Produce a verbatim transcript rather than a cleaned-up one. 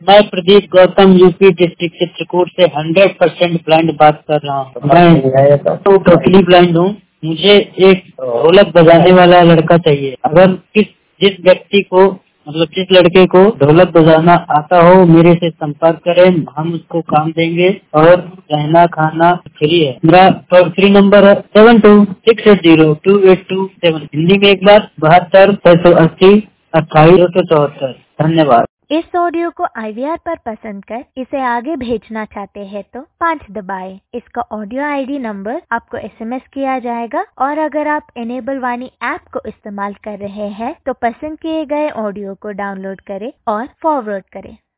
मैं Pradeep Gautam UP district Chitrakoot से hundred percent blind बात कर रहा हूँ। मैं तो टोटली ब्लाइंड हूँ। मुझे एक ढोलक बजाने वाला लड़का चाहिए। अगर किस जिस व्यक्ति को मतलब जिस लड़के को ढोलक बजाना आता हो मेरे से संपर्क करें, हम उसको काम देंगे और रहना खाना फ्री है। मेरा टोल फ्री नंबर है seven two six eight zero two eight two seven. Hindi में एक बार बहत्तर छह सौ अस्सी अट्ठाईस दो सौ चौहत्तर। धन्यवाद। इस ऑडियो को आई वी आर पर पसंद कर इसे आगे भेजना चाहते हैं तो पाँच दबाएं। इसका ऑडियो आई डी नंबर आपको एस एम एस किया जाएगा और अगर आप इनेबल वाणी ऐप को इस्तेमाल कर रहे हैं तो पसंद किए गए ऑडियो को डाउनलोड करें और फॉरवर्ड करें।